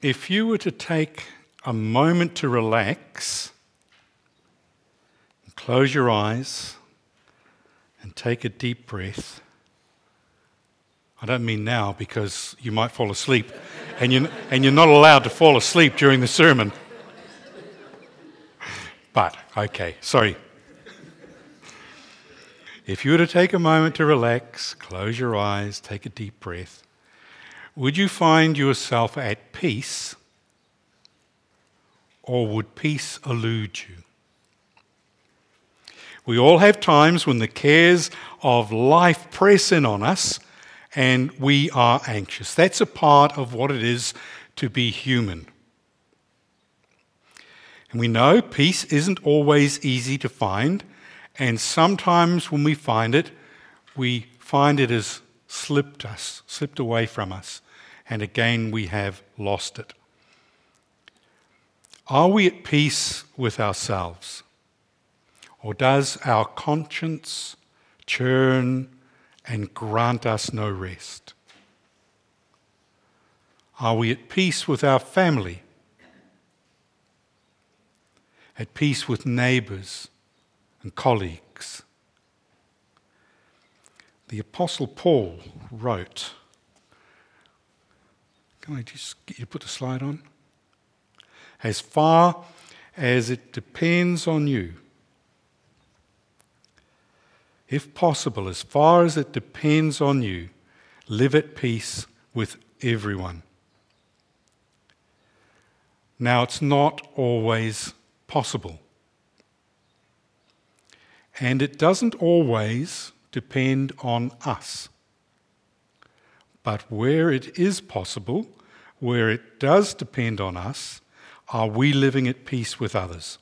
If you were to take a moment to relax, close your eyes and take a deep breath. I don't mean now because you might fall asleep and you're not allowed to fall asleep during the sermon. But, okay, sorry. If you were to take a moment to relax, close your eyes, take a deep breath, would you find yourself at peace, or would peace elude you? We all have times when the cares of life press in on us and we are anxious. That's a part of what it is to be human. And we know peace isn't always easy to find, and sometimes when we find it has slipped away from us, and again we have lost it. Are we at peace with ourselves? Or does our conscience churn and grant us no rest? Are we at peace with our family? At peace with neighbours and colleagues? The Apostle Paul wrote, can I just get you to put the slide on? As far as it depends on you, if possible, as far as it depends on you, live at peace with everyone. Now, it's not always possible. And it doesn't always depend on us. But where it is possible, where it does depend on us, are we living at peace with others?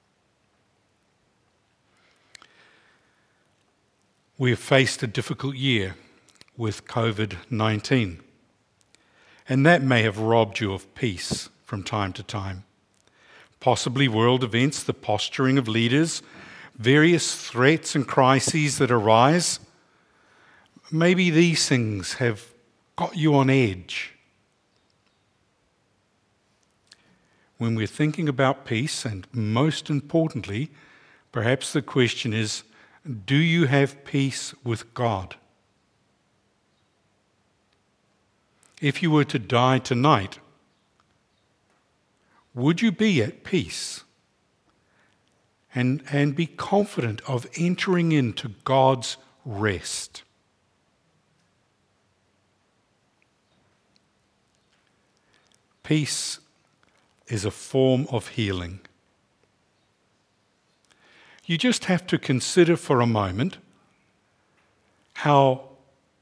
We have faced a difficult year with COVID-19, and that may have robbed you of peace from time to time. Possibly world events, the posturing of leaders, various threats and crises that arise. Maybe these things have got you on edge. When we're thinking about peace, and most importantly, perhaps the question is, do you have peace with God? If you were to die tonight, would you be at peace and be confident of entering into God's rest? Peace is a form of healing. You just have to consider for a moment how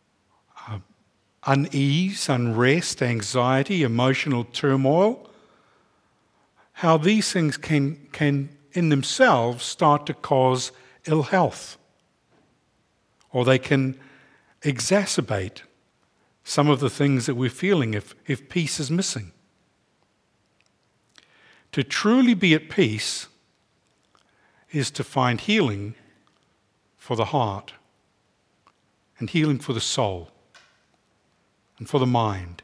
unease, unrest, anxiety, emotional turmoil, how these things can in themselves start to cause ill health, or they can exacerbate some of the things that we're feeling if peace is missing. To truly be at peace is to find healing for the heart and healing for the soul and for the mind.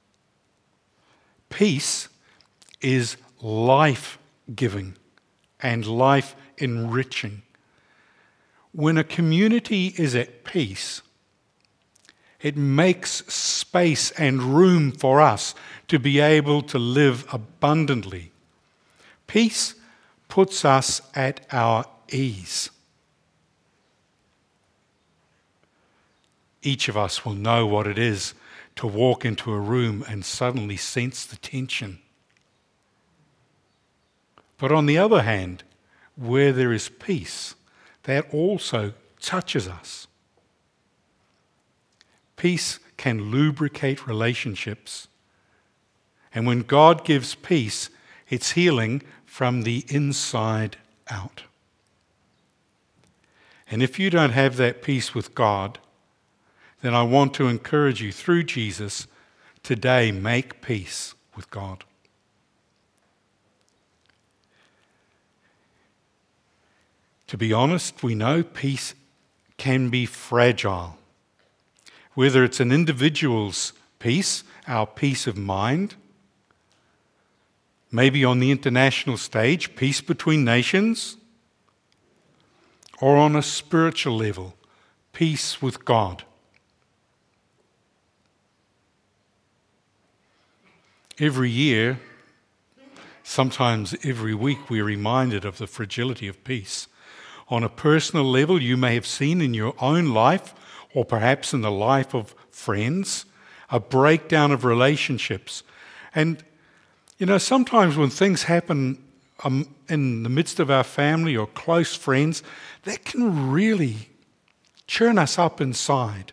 Peace is life-giving and life-enriching. When a community is at peace, it makes space and room for us to be able to live abundantly. Peace puts us at our ease. Each of us will know what it is to walk into a room and suddenly sense the tension. But on the other hand, where there is peace, that also touches us. Peace can lubricate relationships. And when God gives peace, it's healing from the inside out. And if you don't have that peace with God, then I want to encourage you through Jesus today, make peace with God. To be honest, we know peace can be fragile. Whether it's an individual's peace, our peace of mind, maybe on the international stage, peace between nations, or on a spiritual level, peace with God. Every year, sometimes every week, we're reminded of the fragility of peace. On a personal level, you may have seen in your own life, or perhaps in the life of friends, a breakdown of relationships. And, sometimes when things happen in the midst of our family or close friends, that can really churn us up inside.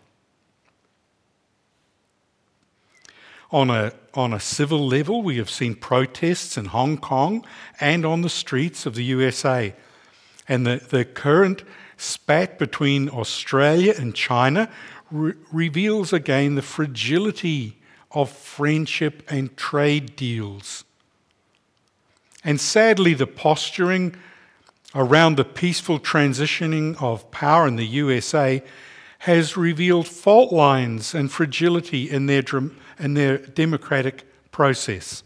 On a civil level, we have seen protests in Hong Kong and on the streets of the USA. And the current spat between Australia and China reveals again the fragility of friendship and trade deals. And sadly, the posturing around the peaceful transitioning of power in the USA has revealed fault lines and fragility in their democratic process.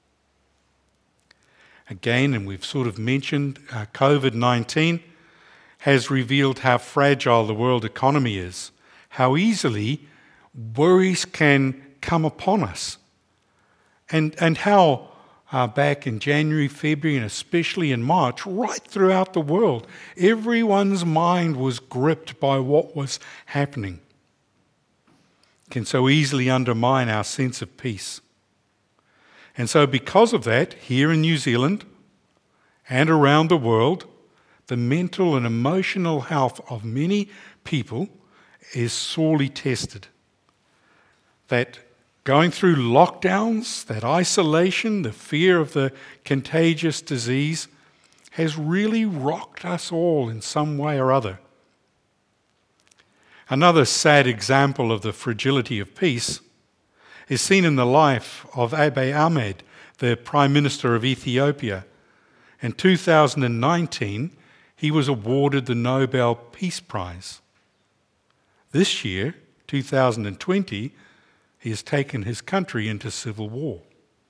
Again, and we've sort of mentioned, COVID-19 has revealed how fragile the world economy is, how easily worries can come upon us, and how back in January, February, and especially in March, right throughout the world, everyone's mind was gripped by what was happening. It can so easily undermine our sense of peace. And so because of that, here in New Zealand and around the world, the mental and emotional health of many people is sorely tested. That going through lockdowns, that isolation, the fear of the contagious disease has really rocked us all in some way or other. Another sad example of the fragility of peace is seen in the life of Abiy Ahmed, the Prime Minister of Ethiopia. In 2019, he was awarded the Nobel Peace Prize. This year, 2020, he has taken his country into civil war.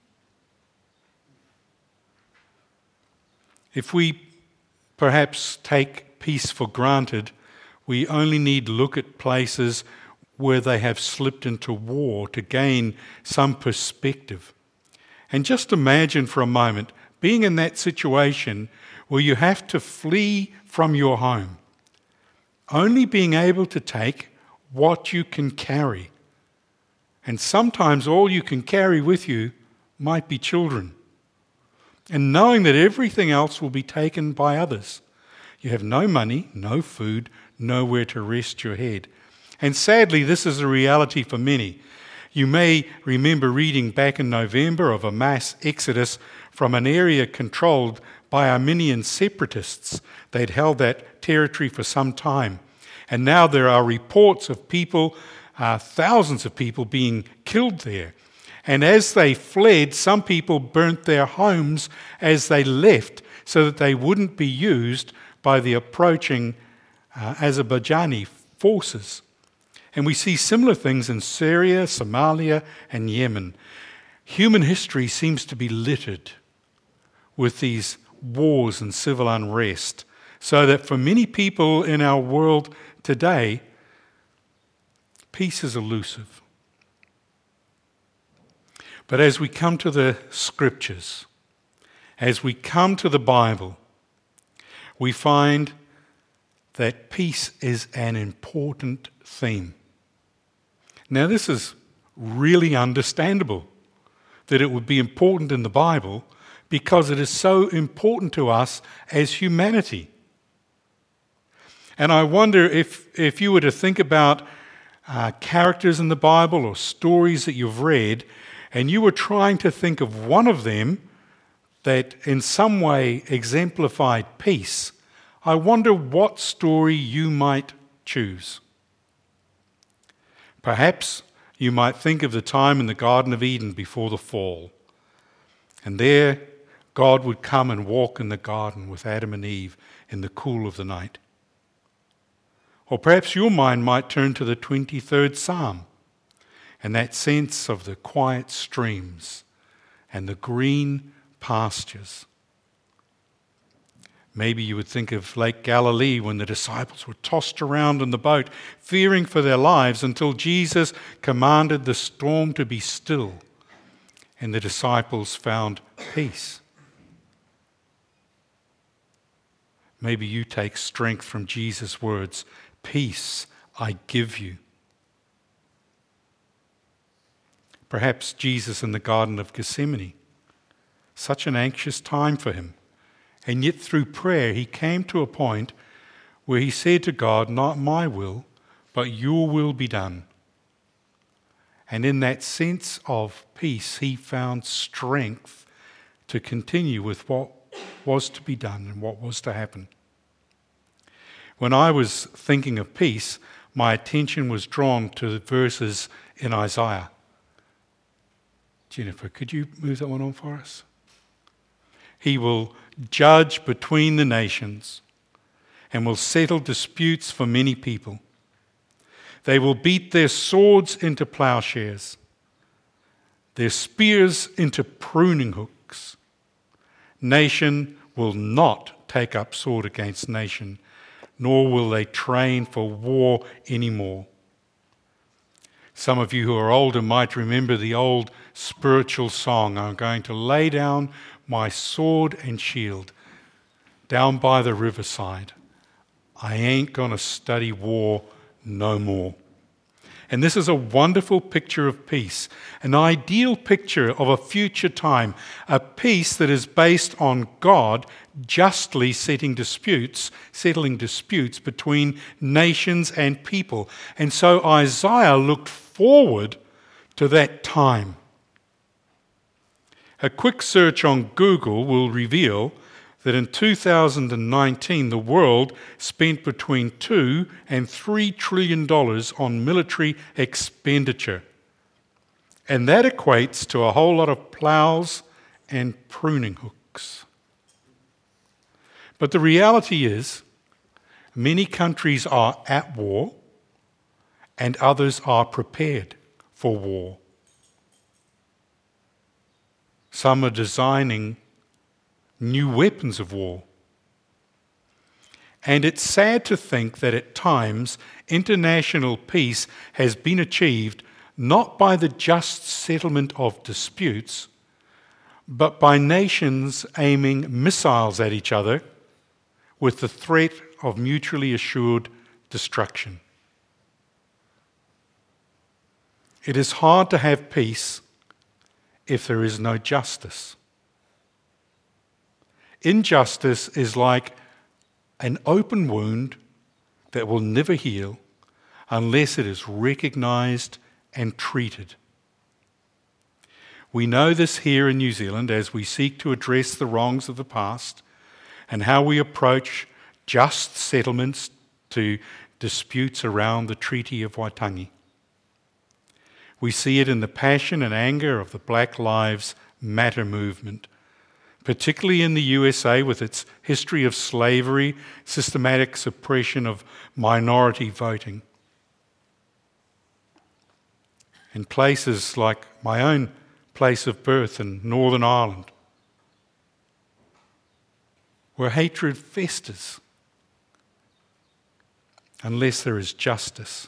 If we perhaps take peace for granted, we only need look at places where they have slipped into war to gain some perspective. And just imagine for a moment being in that situation where you have to flee from your home, only being able to take what you can carry. And sometimes all you can carry with you might be children. And knowing that everything else will be taken by others. You have no money, no food, nowhere to rest your head. And sadly, this is a reality for many. You may remember reading back in November of a mass exodus from an area controlled by Armenian separatists. They'd held that territory for some time. And now there are reports of people, thousands of people being killed there. And as they fled, some people burnt their homes as they left so that they wouldn't be used by the approaching Azerbaijani forces. And we see similar things in Syria, Somalia, and Yemen. Human history seems to be littered with these wars and civil unrest, so that for many people in our world today, peace is elusive. But as we come to the Scriptures, as we come to the Bible, we find that peace is an important theme. Now, this is really understandable, that it would be important in the Bible because it is so important to us as humanity. And I wonder if you were to think about characters in the Bible or stories that you've read, and you were trying to think of one of them that in some way exemplified peace, I wonder what story you might choose. Perhaps you might think of the time in the Garden of Eden before the fall. And there, God would come and walk in the garden with Adam and Eve in the cool of the night. Or perhaps your mind might turn to the 23rd Psalm and that sense of the quiet streams and the green pastures. Maybe you would think of Lake Galilee when the disciples were tossed around in the boat, fearing for their lives until Jesus commanded the storm to be still, and the disciples found peace. Maybe you take strength from Jesus' words, "Peace I give you." Perhaps Jesus in the Garden of Gethsemane, such an anxious time for him. And yet through prayer he came to a point where he said to God, "Not my will, but your will be done." And in that sense of peace, he found strength to continue with what was to be done and what was to happen. When I was thinking of peace, my attention was drawn to the verses in Isaiah. Jennifer, could you move that one on for us? He will judge between the nations and will settle disputes for many people. They will beat their swords into plowshares, their spears into pruning hooks. Nation will not take up sword against nation, nor will they train for war anymore. Some of you who are older might remember the old spiritual song, "I'm going to lay down my sword and shield down by the riverside. I ain't going to study war no more." And this is a wonderful picture of peace, an ideal picture of a future time, a peace that is based on God justly settling disputes between nations and people. And so Isaiah looked forward to that time. A quick search on Google will reveal that in 2019 the world spent between $2 and $3 trillion on military expenditure. And that equates to a whole lot of plows and pruning hooks. But the reality is, many countries are at war and others are prepared for war. Some are designing new weapons of war. And it's sad to think that at times international peace has been achieved not by the just settlement of disputes, but by nations aiming missiles at each other with the threat of mutually assured destruction. It is hard to have peace if there is no justice. Injustice is like an open wound that will never heal unless it is recognized and treated. We know this here in New Zealand as we seek to address the wrongs of the past and how we approach just settlements to disputes around the Treaty of Waitangi. We see it in the passion and anger of the Black Lives Matter movement, particularly in the USA with its history of slavery, systematic suppression of minority voting. In places like my own place of birth in Northern Ireland, where hatred festers unless there is justice.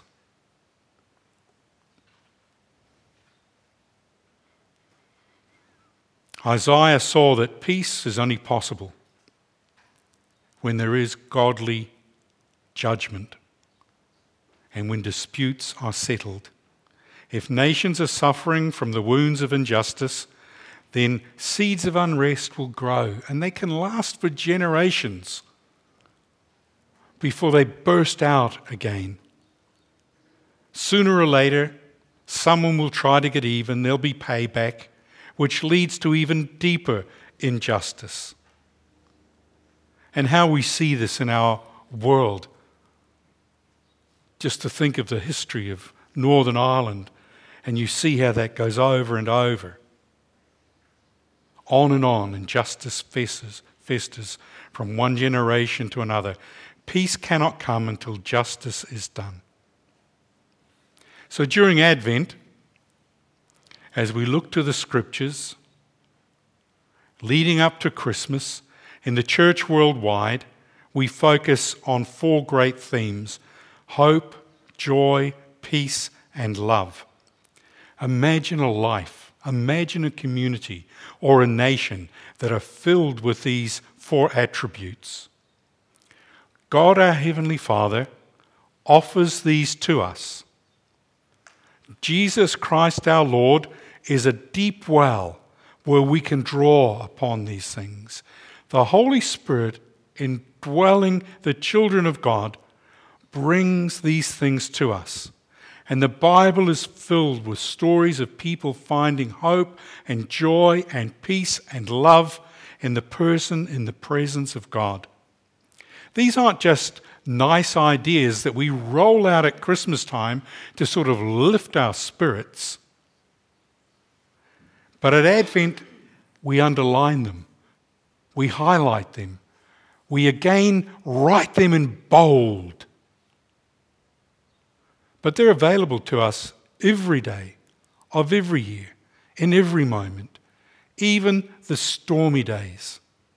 Isaiah saw that peace is only possible when there is godly judgment and when disputes are settled. If nations are suffering from the wounds of injustice, then seeds of unrest will grow, and they can last for generations before they burst out again. Sooner or later, someone will try to get even, there'll be payback, which leads to even deeper injustice. And how we see this in our world. Just to think of the history of Northern Ireland, and you see how that goes over and over. On, and injustice festers from one generation to another. Peace cannot come until justice is done. So during Advent, as we look to the Scriptures, leading up to Christmas, in the church worldwide, we focus on 4 great themes: hope, joy, peace, and love. Imagine a life, imagine a community or a nation that are filled with these 4 attributes. God, our Heavenly Father, offers these to us. Jesus Christ our Lord is a deep well where we can draw upon these things. The Holy Spirit, indwelling the children of God, brings these things to us. And the Bible is filled with stories of people finding hope and joy and peace and love in the person, in the presence of God. These aren't just nice ideas that we roll out at Christmas time to sort of lift our spirits. But at Advent, we underline them. We highlight them. We again write them in bold. But they're available to us every day of every year, in every moment, even the stormy days.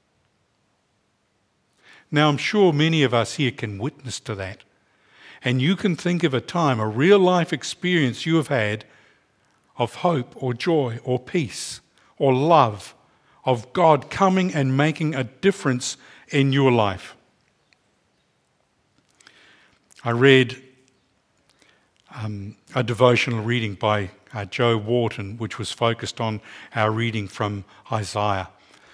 Now, I'm sure many of us here can witness to that. And you can think of a time, a real life experience you have had of hope or joy or peace or love of God coming and making a difference in your life. I read a devotional reading by Joe Wharton, which was focused on our reading from Isaiah.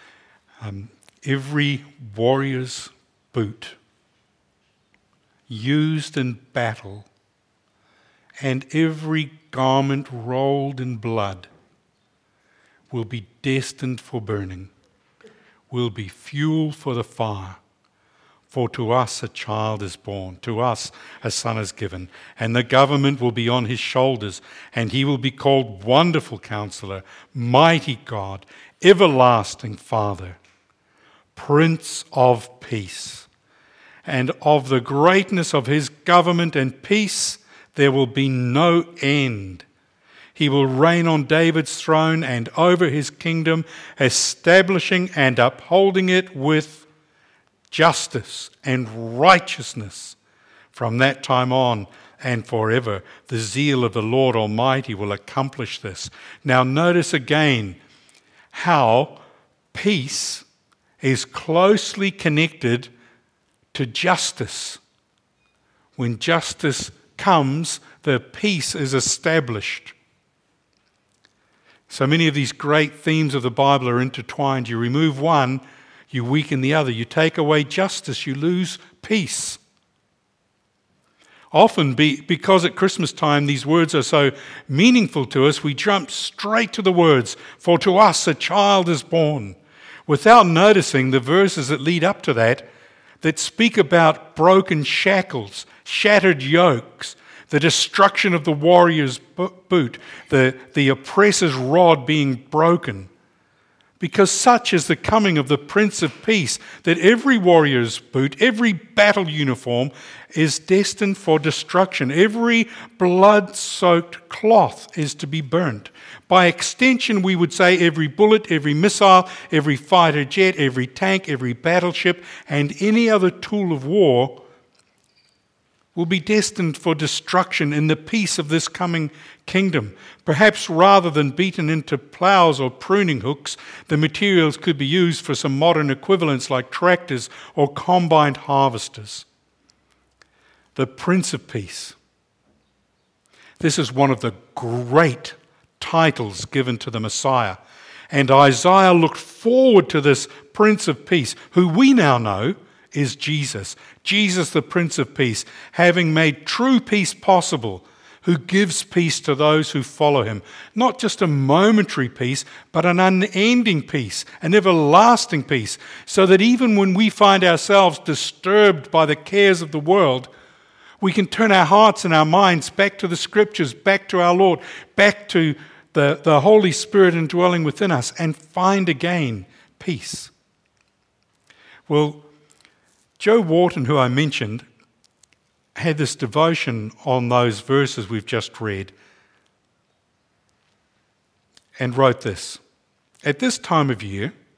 Every warrior's boot used in battle and every garment rolled in blood will be destined for burning, will be fuel for the fire. For to us a child is born, to us a son is given, and the government will be on his shoulders, and he will be called Wonderful Counselor, Mighty God, Everlasting Father, Prince of Peace. And of the greatness of his government and peace there will be no end. He will reign on David's throne and over his kingdom, establishing and upholding it with justice and righteousness from that time on and forever. The zeal of the Lord Almighty will accomplish this. Now notice again how peace is closely connected to justice. When justice comes, the peace is established. So many of these great themes of the Bible are intertwined. You remove one, you weaken the other. You take away justice, you lose peace. Often, because at Christmas time these words are so meaningful to us, we jump straight to the words, for to us a child is born, without noticing the verses that lead up to that speak about broken shackles, shattered yokes, the destruction of the warrior's boot, the oppressor's rod being broken. Because such is the coming of the Prince of Peace, that every warrior's boot, every battle uniform is destined for destruction. Every blood-soaked cloth is to be burnt. By extension, we would say every bullet, every missile, every fighter jet, every tank, every battleship, and any other tool of war will be destined for destruction in the peace of this coming kingdom. Perhaps rather than beaten into ploughs or pruning hooks, the materials could be used for some modern equivalents like tractors or combined harvesters. The Prince of Peace. This is one of the great titles given to the Messiah. And Isaiah looked forward to this Prince of Peace, who we now know is Jesus. Jesus, the Prince of Peace, having made true peace possible, who gives peace to those who follow him. Not just a momentary peace, but an unending peace, an everlasting peace, so that even when we find ourselves disturbed by the cares of the world, we can turn our hearts and our minds back to the Scriptures, back to our Lord, back to the Holy Spirit indwelling within us, and find again peace. Well, Joe Wharton, who I mentioned, had this devotion on those verses we've just read and wrote this. At this time of year,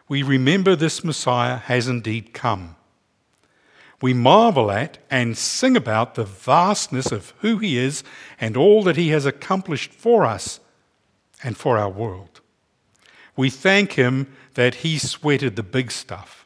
we remember this Messiah has indeed come. We marvel at and sing about the vastness of who he is and all that he has accomplished for us and for our world. We thank him that he sweated the big stuff.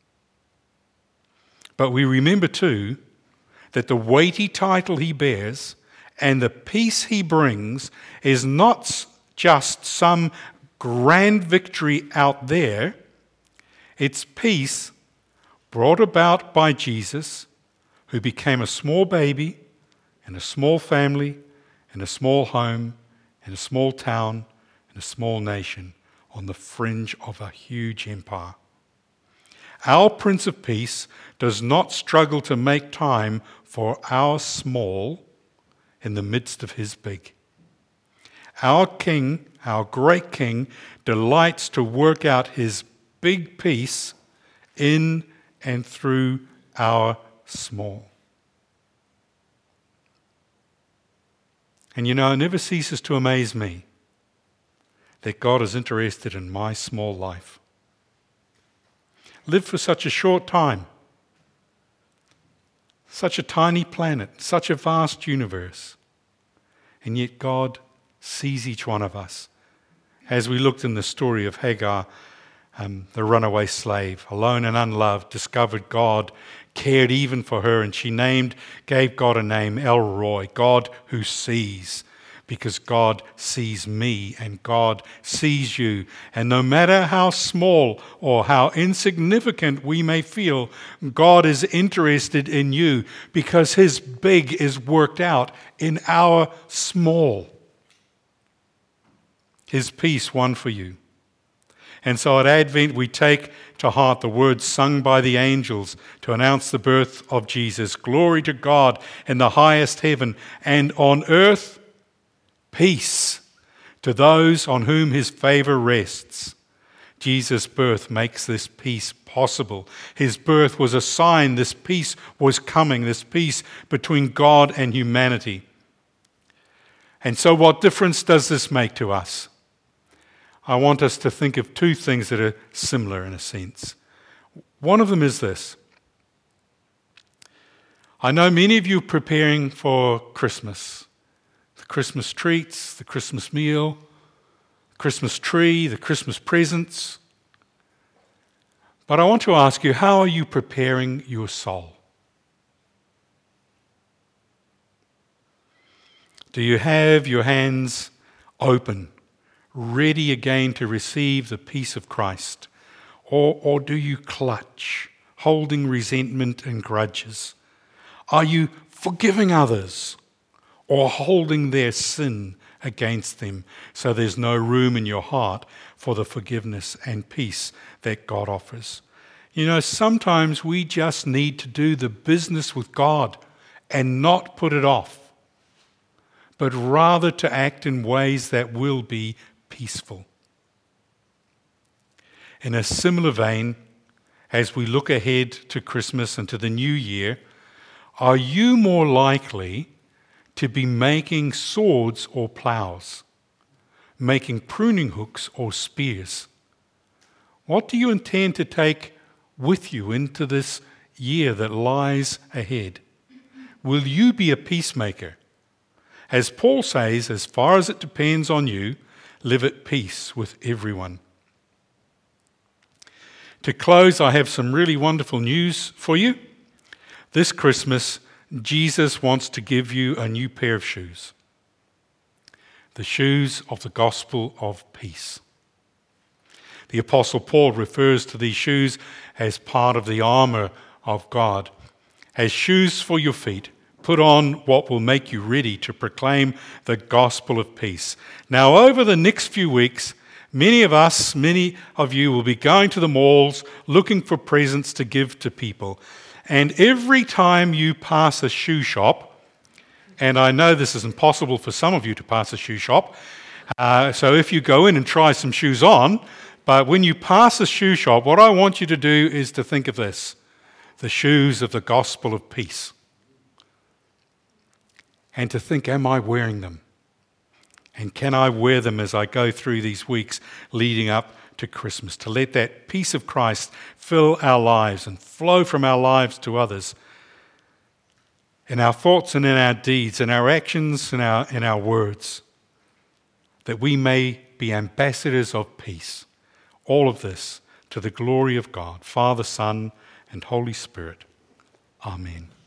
But we remember too that the weighty title he bears and the peace he brings is not just some grand victory out there. It's peace brought about by Jesus, who became a small baby in a small family, in a small home, in a small town, in a small nation, on the fringe of a huge empire. Our Prince of Peace does not struggle to make time for our small in the midst of his big. Our King, our great King, delights to work out his big peace in and through our small. And you know, it never ceases to amaze me that God is interested in my small life. Live for such a short time, such a tiny planet, such a vast universe, and yet God sees each one of us. As we looked in the story of Hagar, the runaway slave, alone and unloved, discovered God cared even for her, and she gave God a name, El Roi, God who sees, because God sees me and God sees you. And no matter how small or how insignificant we may feel, God is interested in you because his big is worked out in our small. His peace won for you. And so at Advent we take to heart the words sung by the angels to announce the birth of Jesus. Glory to God in the highest heaven, and on earth peace to those on whom his favor rests. Jesus' birth makes this peace possible. His birth was a sign this peace was coming, this peace between God and humanity. And so what difference does this make to us? I want us to think of two things that are similar in a sense. One of them is this. I know many of you are preparing for Christmas. The Christmas treats, the Christmas meal, the Christmas tree, the Christmas presents. But I want to ask you, how are you preparing your soul? Do you have your hands open, ready again to receive the peace of Christ? Or do you clutch, holding resentment and grudges? Are you forgiving others or holding their sin against them so there's no room in your heart for the forgiveness and peace that God offers? You know, sometimes we just need to do the business with God and not put it off, but rather to act in ways that will be peaceful. In a similar vein, as we look ahead to Christmas and to the new year, are you more likely to be making swords or plows, making pruning hooks or spears? What do you intend to take with you into this year that lies ahead? Will you be a peacemaker? As Paul says, as far as it depends on you, live at peace with everyone. To close, I have some really wonderful news for you. This Christmas, Jesus wants to give you a new pair of shoes. The shoes of the gospel of peace. The Apostle Paul refers to these shoes as part of the armor of God. As shoes for your feet, put on what will make you ready to proclaim the gospel of peace. Now, over the next few weeks, many of you will be going to the malls looking for presents to give to people. And every time you pass a shoe shop, and I know this is impossible for some of you to pass a shoe shop, so if you go in and try some shoes on, but when you pass a shoe shop, what I want you to do is to think of this: the shoes of the gospel of peace. And to think, am I wearing them? And can I wear them as I go through these weeks leading up to Christmas, to let that peace of Christ fill our lives and flow from our lives to others, in our thoughts and in our deeds, in our actions and in our words, that we may be ambassadors of peace. All of this to the glory of God, Father, Son, and Holy Spirit. Amen.